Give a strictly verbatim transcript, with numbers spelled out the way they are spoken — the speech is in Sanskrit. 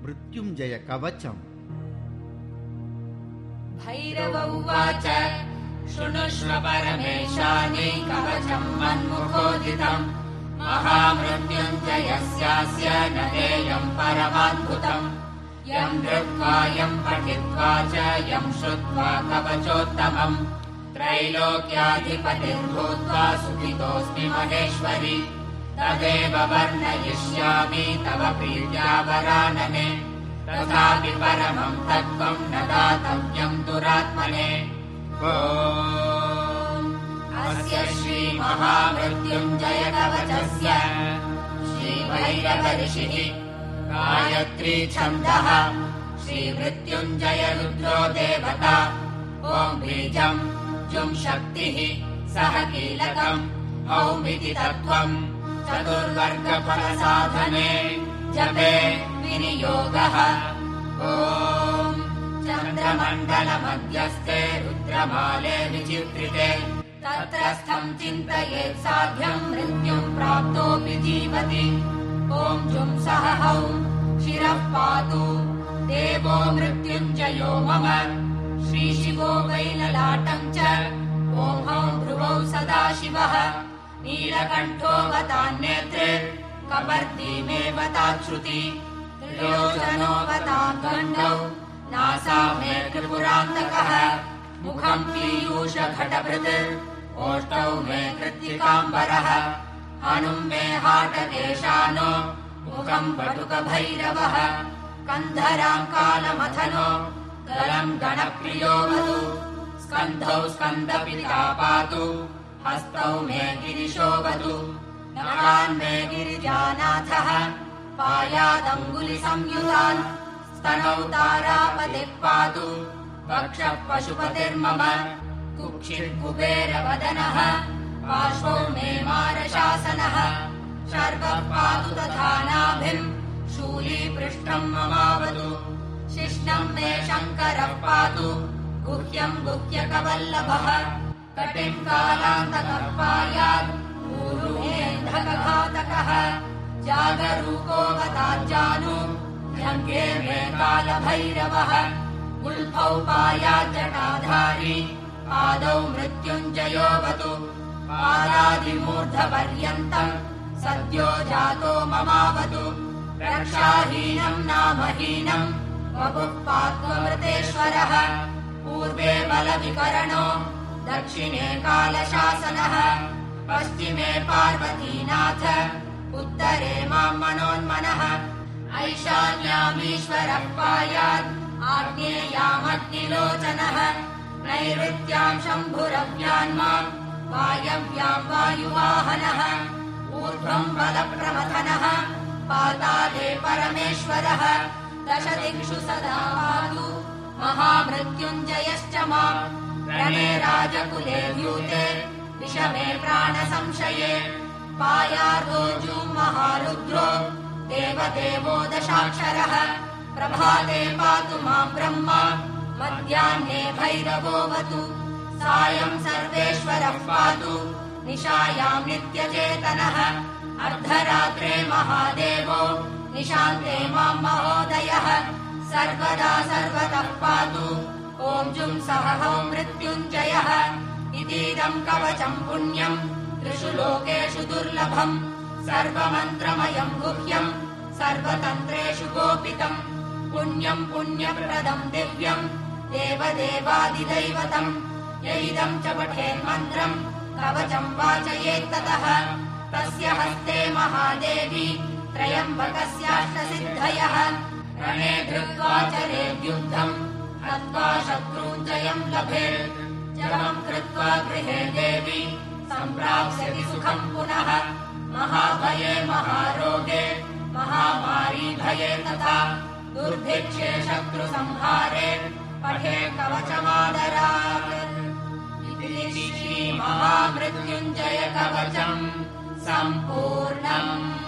मृत्युञ्जय कवचम्। भैरव उवाच शृणुष्व परमेशानि कवचम् मन्मुखोदितम् महामृत्युञ्जयस्यास्य न देयम् परमाद्भुतम् यम् धृत्वा यम् पठित्वा च यम् श्रुत्वा कवचोत्तमम् त्रैलोक्याधिपतिर्भूत्वा सुखितोऽस्मि महेश्वरि तदेव वर्णयिष्यामि तव प्रीत्या वरानने तथापि परमम् तत्त्वम् न दातव्यम् दुरात्मने। अस्य श्रीमहामृत्युञ्जय कवचस्य श्रीभैरवऋषिः गायत्री छन्दः श्रीमृत्युञ्जय रुद्रो देवता ॐ बीजम् जुम् शक्तिः सह कीलकम् औमिति तत्त्वम् चतुर्वर्गफलसाधने जपे विनियोगः। ॐ चन्द्रमण्डलमध्यस्थे रुद्रमाले विचित्रिते तत्रस्थम् चिन्तयेत् साध्यम् मृत्युम् प्राप्तोऽपि जीवति। ॐ जुम् सह हौ शिरः पातु देवो मृत्युञ्जयो मम श्रीशिवो वैललाटम् च ॐ हौ ध्रुवौ सदाशिवः नीलकण्ठोऽवतान्नेत्रे कपर्दीमेव ताच्छ्रुति त्रिलोचनोऽवताम् गण्डौ नासा मे त्रिपुरान्तकः मुखम् पीयूषघटभृत् ओष्ठौ मे कृत्तिकाम्बरः हनुम् मे हाटकेशानो मुखम् बटुकभैरवः कन्धराम् कालमथनो गलम् गणप्रियो वधु स्कन्धौ स्कन्दपिता पातु हस्तौ मे गिरिशो वधु नखान् मे गिरिजानाथः पायादङ्गुलिसंयुतान् स्तनौ तारापतिः पातु वक्षः पशुपतिर्मम कुक्षिकुबेरवदनः पार्श्वौ मे मारशासनः शर्वः पातु तथा नाभिम् शूलीपृष्ठम् ममावतु शिष्णम् मे शङ्करः पातु गुह्यम् गुह्यकवल्लभः कटिम् कालान्तकः पायात् ऊरुमेऽन्धकघातकः जागरूकोऽवताज्जानु जङ्घे मे कालभैरवः गुल्फौ पायाज्जटाधारी पादौ मृत्युञ्जयोऽवतु पादादिमूर्धपर्यन्तम् सद्यो जातो ममावतु रक्षाहीनम् नामहीनम् वपुः पात्वमृतेश्वरः पूर्वे बलविकरणो दक्षिणे कालशासनः पश्चिमे पार्वतीनाथ उत्तरे माम् मनोन्मनः ऐशान्यामीश्वरः पायात् आग्नेयामग्निलोचनः नैऋत्याम् शम्भुरव्यान्माम् वायव्याम् वायुवाहनः ऊर्ध्वम् बलप्रमथनः पाताले परमेश्वरः दश दिक्षु सदा पातु महामृत्युञ्जयश्च माम् रणे राजकुले द्यूते विषमे प्राणसंशये पायार्दो जूम् महारुद्रो देवदेवो दशाक्षरः प्रभाते पातु माम् ब्रह्मा मध्याह्ने भैरवोऽवतु सायम् सर्वेश्वरः पातु निशायाम् नित्यचेतनः अर्धरात्रे महादेवो निशान्ते माम् महोदयः सर्वदा सर्वतः पातु ॐ जुम् सह हौ मृत्युञ्जयः इतीदम् कवचम् पुण्यम् त्रिषु लोकेषु दुर्लभम् सर्वमन्त्रमयम् गुह्यम् सर्वतन्त्रेषु गोपितम् पुण्यम् पुण्यप्रदम् दिव्यम् देवदेवादिदैवतम् यैदम् च पठेन्मन्त्रम् कवचम् वाचयेत्ततः तस्य हस्ते महादेवी त्रयम्बकस्याष्टसिद्धयः रणे धृत्वा चरेद्युद्धम् हत्वा शत्रूञ्जयम् लभेत् जपम् कृत्वा गृहे देवी सम्प्राप्स्यति सुखम् पुनः महाभये महारोगे महामारी भये तथा दुर्भिक्षे शत्रुसंहारे पठे कवचमादरात्। इति श्रीमहामृत्युञ्जय कवचम् सम्पूर्णम्।